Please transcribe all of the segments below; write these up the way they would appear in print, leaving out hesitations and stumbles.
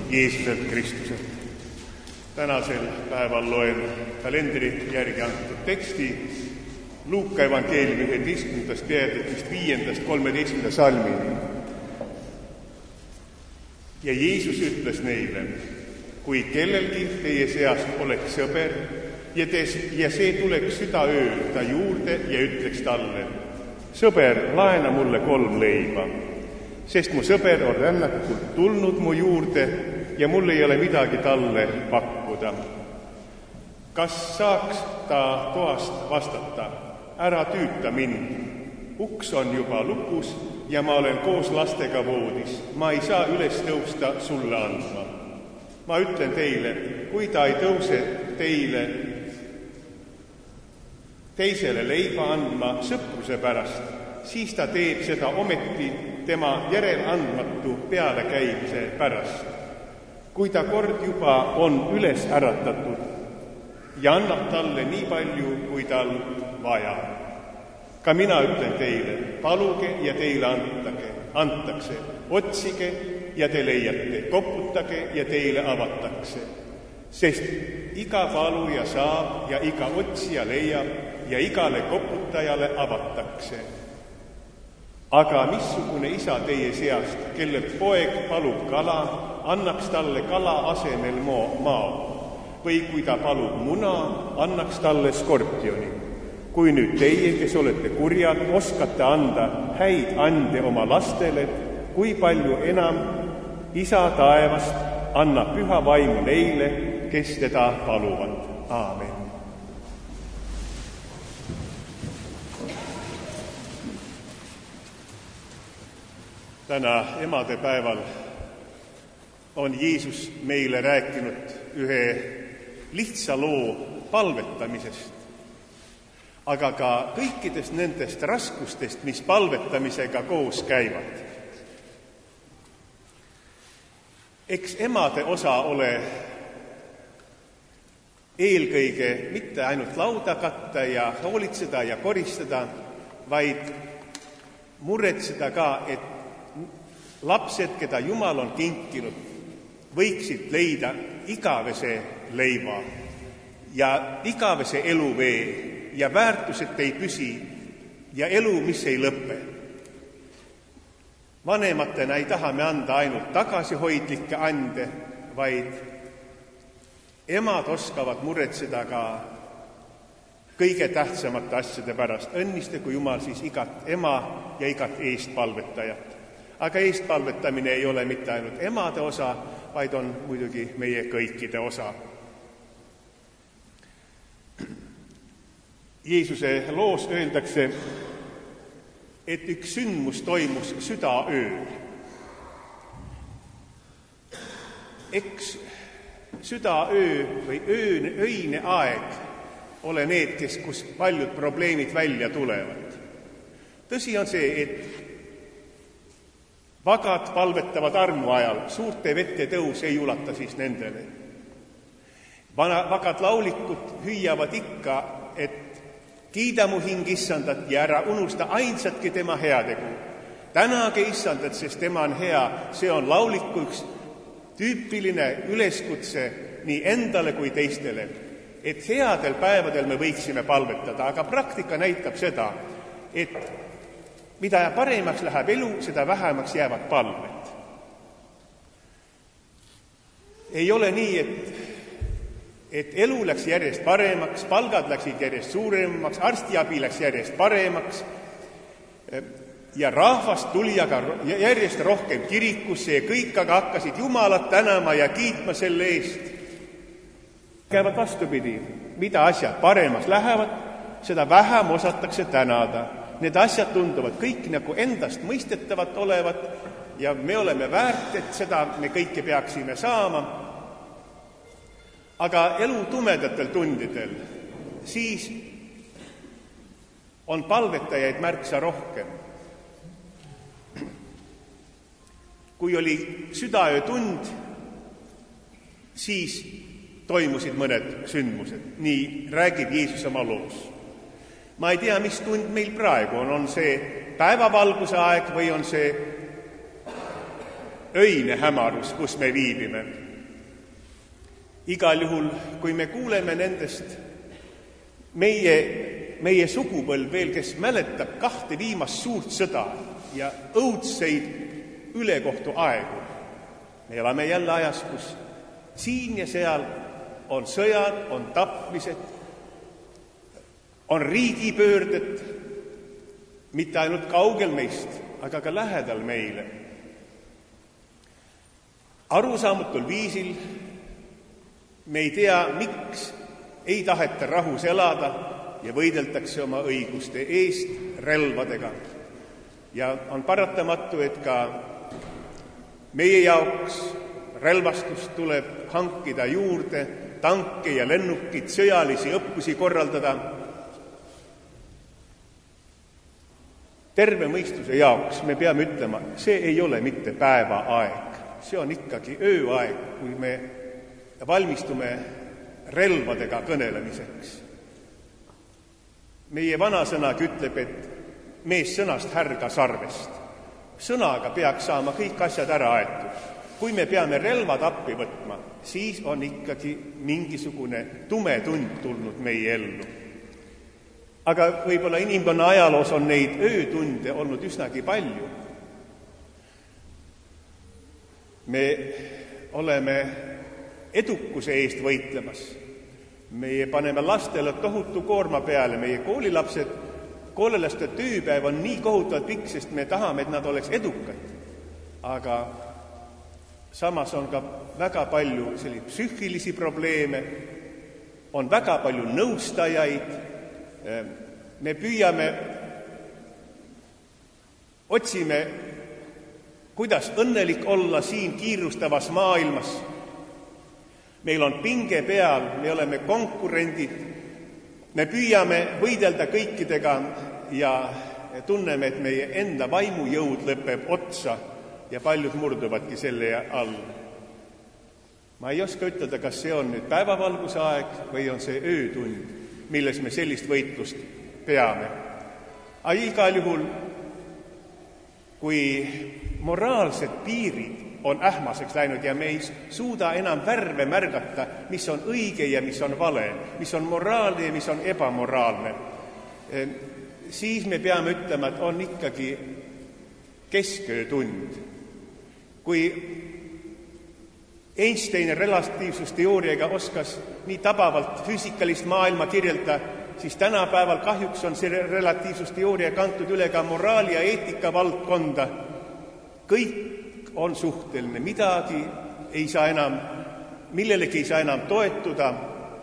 Jeesuselt Kristuselt. Tänasel päeval loen kalendri järgi antud teksti Luuka evangeeliumi 11. peatükist 5-13 salmini. Ja Jeesus ütles neile, kui kellelgi teie seast oleks sõber ja see tuleks südaööl ta juurde ja ütleks talle, sõber, laena mulle 3 leiba, sest mu sõber on rännakult tulnud mu juurde ja mul ei ole midagi talle pakkuda. Kas saaks ta toast vastata, ära tüüta mind, uks on juba lukus ja ma olen koos lastega voodis, ma ei saa üles tõusta sulle andma. Ma ütlen teile, kui ta ei tõuse teisele leiba andma sõpruse pärast, siis ta teeb seda ometi tema järelandmatu pealekäimise pärast. Kui ta kord juba on üles äratatud ja annab talle nii palju, kui tal vaja. Ka mina ütlen teile, paluge ja teile antakse, otsige ja te leiate, koputage ja teile avatakse. Sest iga paluja saab ja iga otsija leiab ja igale koputajale avatakse. Aga missugune isa teie seast, kellelt poeg palub kala, annaks talle kala asemel maa, või kui ta palub muna, annaks talle skorpioni. Kui nüüd teie, kes olete kurjad, oskate anda häid ande oma lastele, kui palju enam isa taevast annab püha vaimu neile, kes teda paluvad. Aamen. Täna emadepäeval on Jeesus meile rääkinud ühe lihtsa loo palvetamisest, aga ka kõikidest nendest raskustest, mis palvetamisega koos käivad. Eks emade osa ole eelkõige mitte ainult lauda katta ja hoolitseda ja koristada, vaid muretseda ka, et lapsed, keda Jumal on kinkinud, võiksid leida igavese leiva ja igavese eluvee ja väärtused ei püsi ja elu, mis ei lõppe. Vanematena ei taha me anda ainult tagasihoidlikke ande, vaid emad oskavad muretseda ka kõige tähtsamate asjade pärast. Õnnistagu Jumal siis igat ema ja igat eestpalvetajat. Aga eestpalvetamine ei ole mitte ainult emade osa, vaid on muidugi meie kõikide osa. Jeesuse loos öeldakse, et üks sündmus toimus südaööl. Eks südaöö või öine aeg ole need, kus paljud probleemid välja tulevad. Tõsi on see, et vagad palvetavad armu ajal, suurte vette tõus ei ulata siis nendele. Vagad laulikud hüüavad ikka, et kiida mu hing Issandat ja ära unusta ainsatki tema heategu. Tänage Issandat, sest tema on hea, see on lauliku üks tüüpiline üleskutse nii endale kui teistele, et headel päevadel me võiksime palvetada, aga praktika näitab seda, et mida paremaks läheb elu, seda vähemaks jäävad palved. Ei ole nii, et elu läks järjest paremaks, palgad läksid järjest suuremaks, arstiabi läks järjest paremaks ja rahvast tuli aga järjest rohkem kirikusse ja kõik aga hakkasid Jumalat tänama ja kiitma selle eest. Käivad vastupidi, mida asjad paremaks lähevad, seda vähem osatakse tänada. Need asjad tunduvad kõik nagu endast mõistetavat olevat ja me oleme väärt, et seda me kõike peaksime saama. Aga elu tumedatel tundidel siis on palvetajaid märksa rohkem. Kui oli südaöötund, siis toimusid mõned sündmused. Nii räägib Jeesus oma loos. Ma ei tea, mis tund meil praegu on see päevavalguse aeg või on see öine hämarus, kus me viibime. Igal juhul, kui me kuuleme nendest meie sugupõlv veel, kes mäletab 2 viimast suurt sõda ja õudseid ülekohtu aegu, me elame jälle ajas, kus siin ja seal on sõjad, on tapmised, on riigipöörded, mitte ainult kaugel meist, aga ka lähedal meile. Arusaamatul viisil me ei tea, miks ei taheta rahus elada ja võideldakse oma õiguste eest relvadega. Ja on paratamatu, et ka meie jaoks relvastust tuleb hankida juurde, tanke ja lennukid, sõjalisi õppusi korraldada. Terve mõistuse jaoks me peame ütlema, see ei ole mitte päevaaeg, see on ikkagi ööaeg, kui me valmistume relvadega kõnelemiseks. Meie vanasõnagi ütleb, et mees sõnast härga sarvest. Sõnaga peaks saama kõik asjad ära aetud. Kui me peame relvad appi võtma, siis on ikkagi mingisugune tume tund tulnud meie ellu. Aga võib-olla inimkonna ajaloos on neid öötunde olnud üsnagi palju. Me oleme edukuse eest võitlemas. Meie paneme lastele tohutu koorma peale, meie koolilaste tööpäev on nii kohutavalt pikk, sest me tahame, et nad oleks edukad. Aga samas on ka väga palju psüühilisi probleeme, on väga palju nõustajaid, me otsime, kuidas õnnelik olla siin kiirustavas maailmas. Meil on pinge peal, me oleme konkurendid, me püüame võidelda kõikidega ja tunneme, et meie enda vaimujõud lõpeb otsa ja paljud murduvadki selle all. Ma ei oska ütelda, kas see on nüüd päevavalguse aeg või on see öötund, milles me sellist võitlust peame. Aga igal juhul, kui moraalsed piirid on ähmaseks läinud ja me ei suuda enam värve märgata, mis on õige ja mis on vale, mis on moraalne ja mis on ebamoraalne, siis me peame ütlema, et on ikkagi kesköötund. Kui Einstein relatiivsusteooriaga oskas nii tabavalt füüsikalist maailma kirjelda, siis tänapäeval kahjuks on see relatiivsusteooria kantud üle ka moraali ja eetika valdkonda. Kõik on suhteline, millelegi ei saa enam toetuda.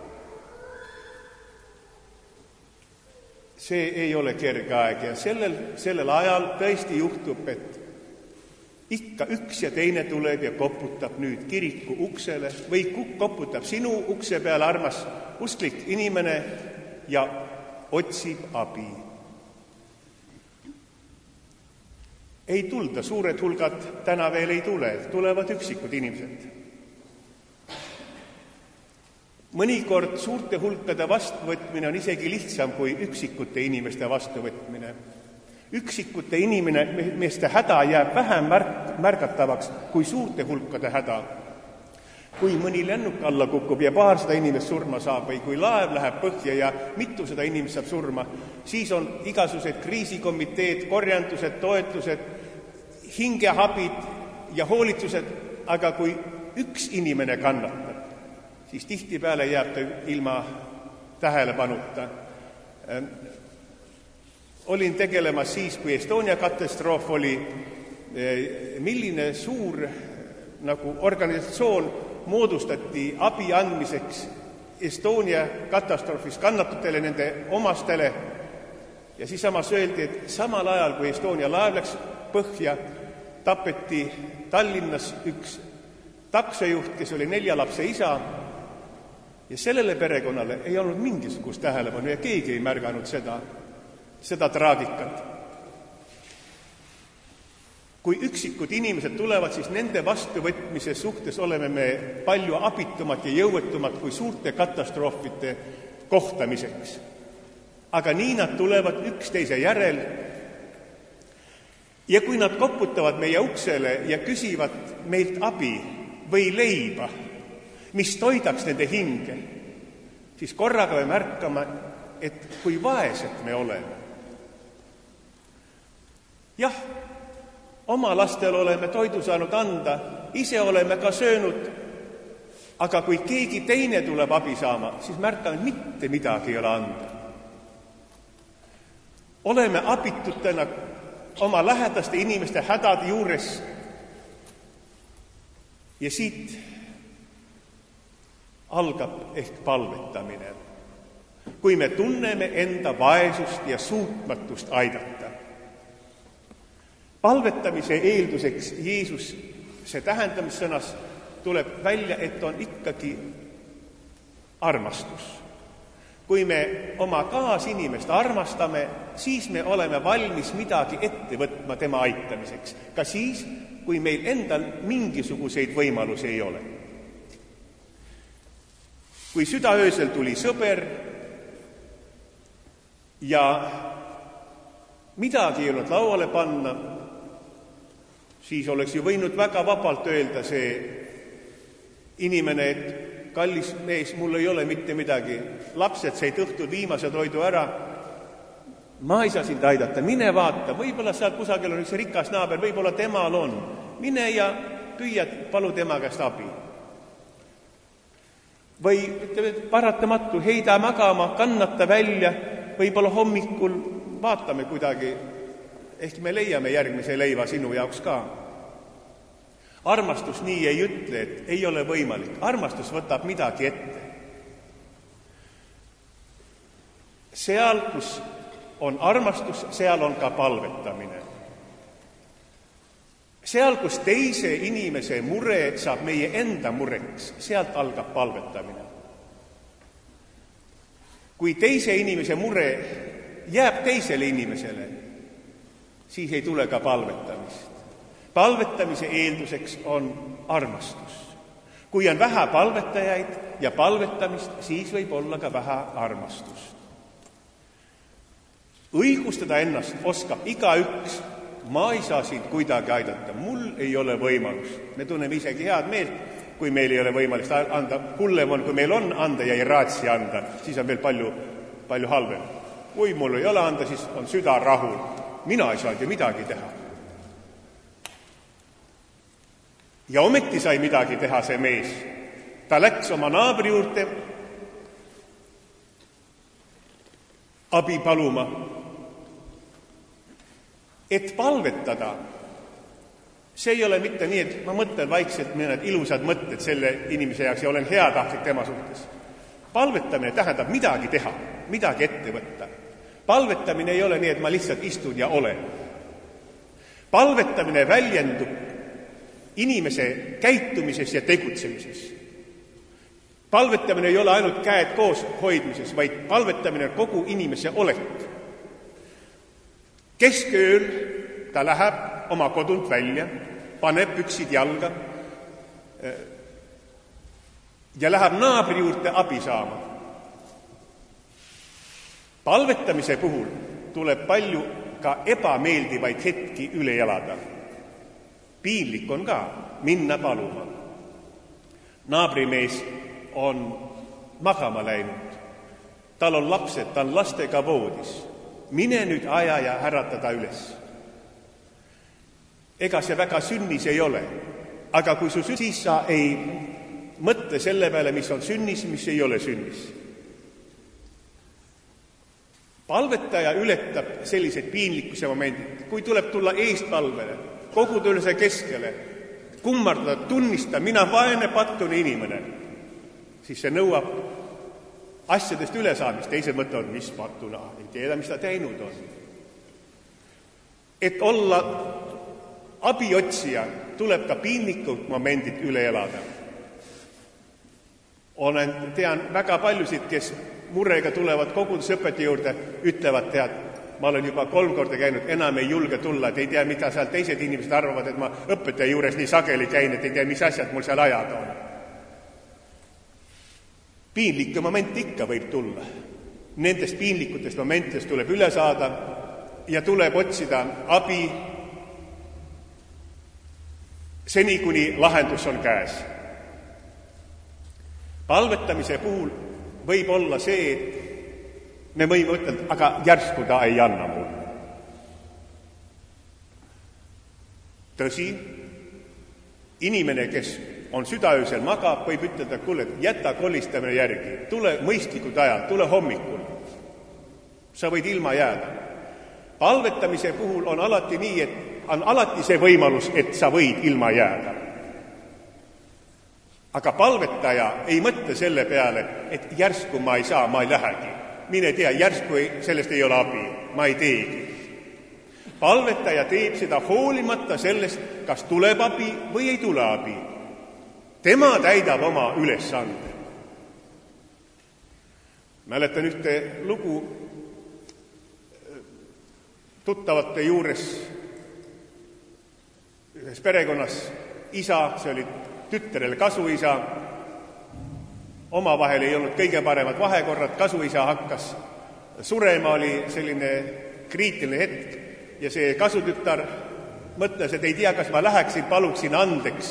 See ei ole kerge aeg ja sellel ajal tõesti juhtub, et ikka üks ja teine tuleb ja koputab nüüd kiriku uksele või koputab sinu ukse peale, armas usklik inimene, ja otsib abi. Ei tulda, suured hulgad täna veel ei tule, tulevad üksikud inimesed. Mõnikord suurte hulkade vastuvõtmine on isegi lihtsam kui üksikute inimeste vastuvõtmine. Üksikute inimeste häda jääb vähem märgatavaks kui suurte hulkade häda. Kui mõni lennuk alla kukub ja 200 inimest surma saab või kui laev läheb põhja ja mitusada inimest saab surma, siis on igasugused kriisikomiteed, korjandused, toetused, hingehabid ja hoolitsused, aga kui üks inimene kannatab, siis tihtipeale jääb ta ilma tähelepanuta. Olin tegelemas siis, kui Estonia katastroof oli, milline suur organisatsioon moodustati abi andmiseks Estonia katastroofis kannatutele, nende omastele, ja siis samas öeldi, et samal ajal, kui Estonia laev läks põhja, tapeti Tallinnas üks taksojuht, kes oli 4 lapse isa, ja sellele perekonnale ei olnud mingisugust tähelepanu ja keegi ei märganud seda traagikat. Kui üksikud inimesed tulevad, siis nende vastuvõtmise suhtes oleme me palju abitumad ja jõuetumad kui suurte katastroofide kohtamiseks. Aga nii nad tulevad üksteise järel Ja kui nad koputavad meie uksele ja küsivad meilt abi või leiba, mis toidaks nende hinge, siis korraga me märkame, et kui vaesed me oleme. Jah, oma lastel oleme toidu saanud anda, ise oleme ka söönud, aga kui keegi teine tuleb abi saama, siis märkame, mitte midagi ei ole anda. Oleme abitutena oma lähedaste inimeste hädade juures ja siit algab ehk palvetamine, kui me tunneme enda vaesust ja suutmatust aidata. Palvetamise eelduseks Jeesuse tähendamissõnas tuleb välja, et on ikkagi armastus. Kui me oma kaasinimest armastame, siis me oleme valmis midagi ette võtma tema aitamiseks, ka siis, kui meil endal mingisuguseid võimalusi ei ole. Kui südaöösel tuli sõber ja midagi ei olnud lauale panna, siis oleks ju võinud väga vabalt öelda see inimene, et kallis mees, mul ei ole mitte midagi, lapsed said õhtul viimase toidu ära, ma ei saa sind aidata, mine vaata, võib-olla seal kusagil on üks rikas naaber, võib-olla temal on, mine ja püüa, palu tema käest abi. Või ütleme, paratamatu, heida magama, kannata välja, võib-olla hommikul vaatame kuidagi, ehk me leiame järgmise leiva sinu jaoks ka. Armastus nii ei ütle, et ei ole võimalik. Armastus võtab midagi ette. Seal, kus on armastus, seal on ka palvetamine. Seal, kus teise inimese mure saab meie enda mureks, sealt algab palvetamine. Kui teise inimese mure jääb teisele inimesele, siis ei tule ka palvetamist. Palvetamise eelduseks on armastus. Kui on vähe palvetajaid ja palvetamist, siis võib olla ka vähe armastust. Õigustada ennast oskab igaüks. Ma ei saa sind kuidagi aidata, mul ei ole võimalust. Me tunneme isegi head meelt, kui meil ei ole võimalust anda. Hullem on, kui meil on anda ja ei raatsi anda, siis on veel palju halvem. Kui mul ei ole anda, siis on süda rahul. Mina ei saanud ju midagi teha. Ja ometi sai midagi teha see mees. Ta läks oma naabri juurde abi paluma, et palvetada. See ei ole mitte nii, et ma mõtlen vaikselt mõned ilusad mõtted selle inimese jaoks ja olen heatahtlik tema suhtes. Palvetamine tähendab midagi teha, midagi ette võtta. Palvetamine ei ole nii, et ma lihtsalt istun ja olen. Palvetamine väljendub inimese käitumises ja tegutsemises. Palvetamine ei ole ainult käed koos hoidmises, vaid palvetamine on kogu inimese olek. Keskööl ta läheb oma kodunt välja, paneb püksid jalga ja läheb naabri juurde abi saama. Palvetamise puhul tuleb palju ka ebameeldivaid hetki üle elada. Piinlik on ka minna paluma. Naabrimees on magama läinud. Tal on lapsed, ta on lastega voodis. Mine nüüd aja ja äratada üles. Ega see väga sünnis ei ole. Aga kui su siis sa ei mõtle selle peale, mis on sünnis, mis ei ole sünnis. Palvetaja ületab sellised piinlikkuse momendid, kui tuleb tulla eestpalvele, koguduse keskele, kummardada, tunnista, mina vaene pattune inimene, siis see nõuab asjadest ülesaamist. Teised mõtlevad, mis pattuna, ei teada, mis ta teinud on. Et olla abiotsija, tuleb ka piinlikud momendid üle elada. Tean väga paljusid, kes murega tulevad kogudusõpetaja juurde, ütlevad, tead, ma olen juba 3 korda käinud, enam ei julge tulla, et ei tea, mida seal teised inimesed arvavad, et ma õpetaja juures nii sageli käin, et ei tea, mis asjad mul seal ajad on. Piinlikke momente ikka võib tulla. Nendest piinlikutest momentidest tuleb üle saada ja tuleb otsida abi seni kuni lahendus on käes. Palvetamise puhul võib olla see, et me võime ütelda, aga järsku ta ei anna mulle. Tõsi, inimene, kes on südaöösel magab, võib ütelda, kuule, jäta kolistamine järgi, tule mõistlikud ajal, tule hommikul. Sa võid ilma jääda. Palvetamise puhul on alati nii, et on alati see võimalus, et sa võid ilma jääda. Aga palvetaja ei mõtle selle peale, et järsku ma ei saa, ma ei lähegi. Mine tea, järsku sellest ei ole abi, ma ei teegi. Palvetaja teeb seda hoolimata sellest, kas tuleb abi või ei tule abi. Tema täidab oma ülesande. Mäletan ühte lugu tuttavate juures ühes perekonnas. Isa, see oli tütrele kasuisa, omavahel ei olnud kõige paremad vahekorrad, kasuisa hakkas surema, oli selline kriitiline hetk ja see kasutütar mõtles, et ei tea, kas ma läheksin, paluksin andeks,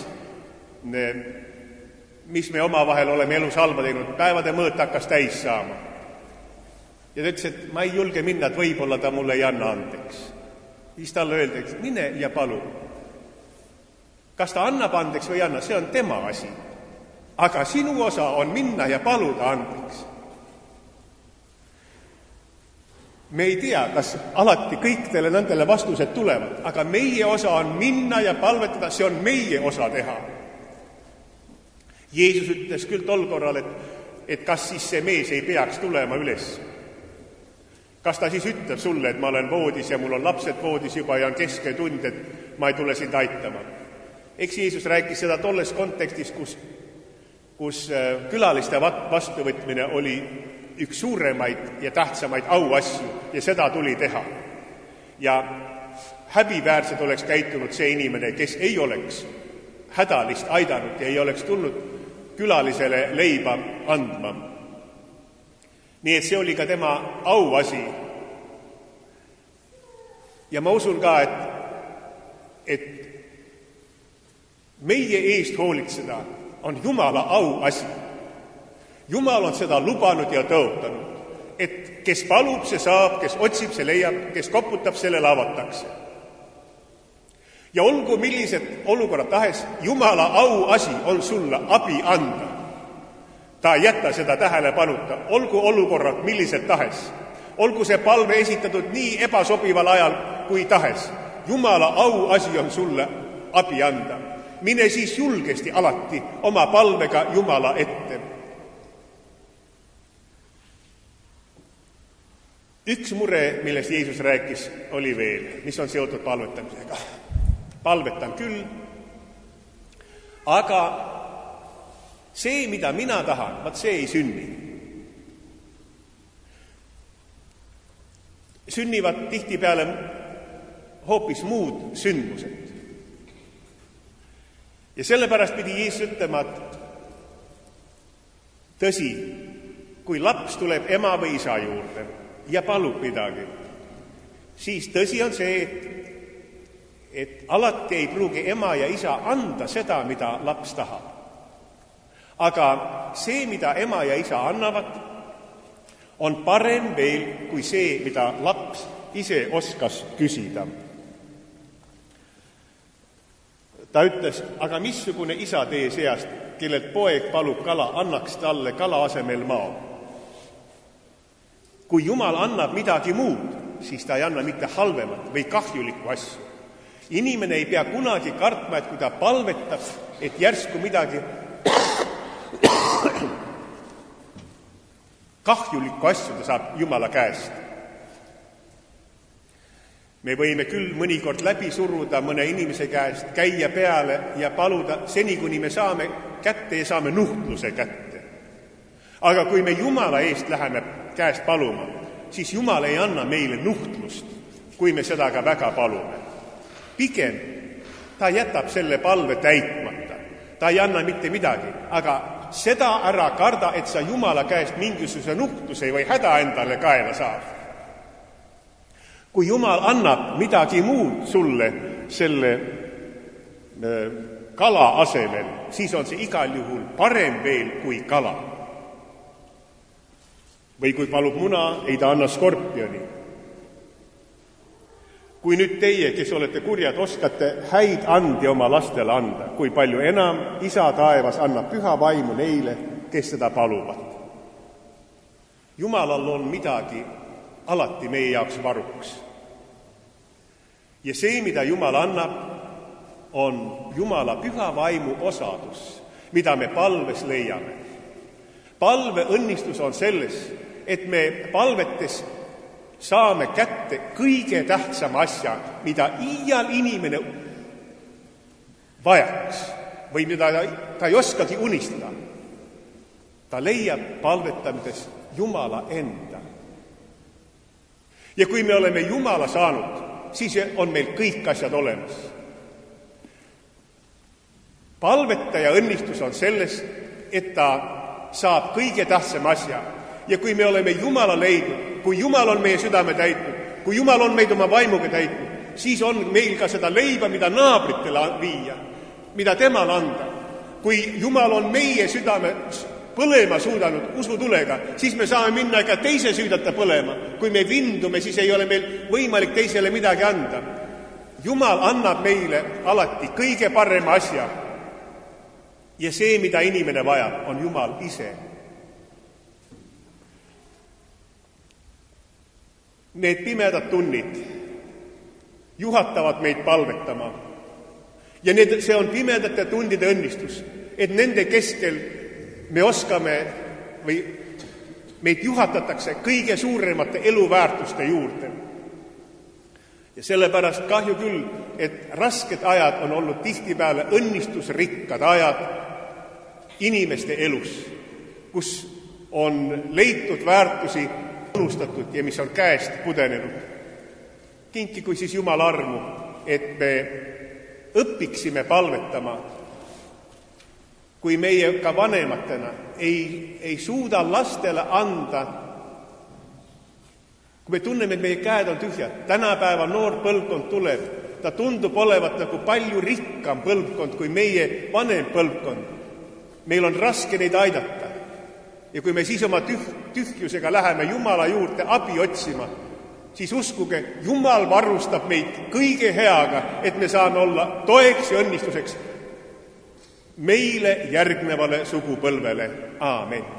mis me omavahel oleme elus halba teinud, päevade mõõt hakkas täis saama. Ja ta ütles, et ma ei julge minna, et võib-olla ta mulle ei anna andeks. Siis talle öeldakse, mine ja palu. Kas ta annab andeks või ei anna, see on tema asi. Aga sinu osa on minna ja paluda andeks. Me ei tea, kas alati kõikidele nendele vastused tulevad, aga meie osa on minna ja palvetada, see on meie osa teha. Jeesus ütles küll tol korral, et kas siis see mees ei peaks tulema üles. Kas ta siis ütleb sulle, et ma olen voodis ja mul on lapsed voodis juba ja on kesketund, et ma ei tule sind aitama. Eks Jeesus rääkis seda tolles kontekstis, kus külaliste vastuvõtmine oli üks suuremaid ja tähtsamaid auasju ja seda tuli teha. Ja häbiväärsed oleks käitunud see inimene, kes ei oleks hädalist aidanud ja ei oleks tulnud külalisele leiba andma. Nii et see oli ka tema auasi. Ja ma usun ka, et meie eest hoolitseda on Jumala auasi. Jumal on seda lubanud ja tõotanud, et kes palub, see saab, kes otsib, see leiab, kes koputab, sellele avatakse. Ja olgu millised olukorrad tahes, Jumala auasi on sulle abi anda. Ta ei jäta seda tähelepanuta, olgu olukorrad millised tahes. Olgu see palve esitatud nii ebasobival ajal kui tahes. Jumala auasi on sulle abi anda. Mine siis julgesti alati oma palvega Jumala ette. Üks mure, millest Jeesus rääkis, oli veel, mis on seotud palvetamisega. Palvetan küll, aga see, mida mina tahan, vaat see ei sünni. Sünnivad tihtipeale hoopis muud sündmused. Ja sellepärast pidi Jeesus ütlema, et tõsi, kui laps tuleb ema või isa juurde ja palub midagi, siis tõsi on see, et alati ei pruugi ema ja isa anda seda, mida laps tahab. Aga see, mida ema ja isa annavad, on parem veel kui see, mida laps ise oskas küsida. Ta ütles, aga missugune isa teie seast, kellelt poeg palub kala, annaks talle kala asemel mao. Kui Jumal annab midagi muud, siis ta ei anna mitte halvemat või kahjulikku asju. Inimene ei pea kunagi kartma, et kui ta palvetab, et järsku midagi kahjulikku asju ta saab Jumala käest. Me võime küll mõnikord läbi suruda mõne inimese käest, käia peale ja paluda seni, kuni me saame kätte ja saame nuhtluse kätte. Aga kui me Jumala eest läheme käest paluma, siis Jumal ei anna meile nuhtlust, kui me seda ka väga palume. Pigem ta jätab selle palve täitmata. Ta ei anna mitte midagi, aga seda ära karda, et sa Jumala käest mingisuguse nuhtluse või häda endale kaela saab. Kui Jumal annab midagi muud sulle selle kala asemel, siis on see igal juhul parem veel kui kala. Või kui palub muna, ei ta anna skorpioni. Kui nüüd teie, kes olete kurjad, oskate häid andi oma lastele anda, kui palju enam Isa taevas annab püha vaimu neile, kes seda paluvad. Jumalal on midagi alati meie jaoks varuks. Ja see, mida Jumal annab, on Jumala püha vaimu osadus, mida me palves leiame. Palve õnnistus on selles, et me palvetes saame kätte kõige tähtsama asja, mida iial inimene vajaks või mida ta ei oskagi unistada. Ta leiab palvetamises Jumala enda. Ja kui me oleme Jumala saanud, siis on meil kõik asjad olemas. Palvetaja õnnistus on selles, et ta saab kõige tähtsama asja. Ja kui me oleme Jumala leidnud, kui Jumal on meie südame täitnud, kui Jumal on meid oma vaimuga täitnud, siis on meil ka seda leiba, mida naabritele viia, mida temale anda. Kui Jumal on meie südame põlema suudanud usutulega, siis me saame minna ka teise süüdata põlema. Kui me vindume, siis ei ole meil võimalik teisele midagi anda. Jumal annab meile alati kõige parema asja. Ja see, mida inimene vajab, on Jumal ise. Need pimedad tunnid juhatavad meid palvetama. Ja see on pimedate tundide õnnistus, et nende keskel me oskame või meid juhatatakse kõige suuremate eluväärtuste juurde. Ja sellepärast kahju küll, et rasked ajad on olnud tihtipeale õnnistusrikkad ajad inimeste elus, kus on leitud väärtusi unustatud ja mis on käest pudenenud. Kinkigu siis Jumal armu, et me õpiksime palvetama, kui meie ka vanematena ei suuda lastele anda, kui me tunneme, et meie käed on tühjad. Tänapäeva noor põlvkond tuleb, ta tundub olevat nagu palju rikkam põlvkond kui meie vanem põlvkond. Meil on raske neid aidata. Ja kui me siis oma tühjusega läheme Jumala juurde abi otsima, siis uskuge, Jumal varustab meid kõige heaga, et me saame olla toeks ja õnnistuseks meile järgnevale sugupõlvele. Aamen.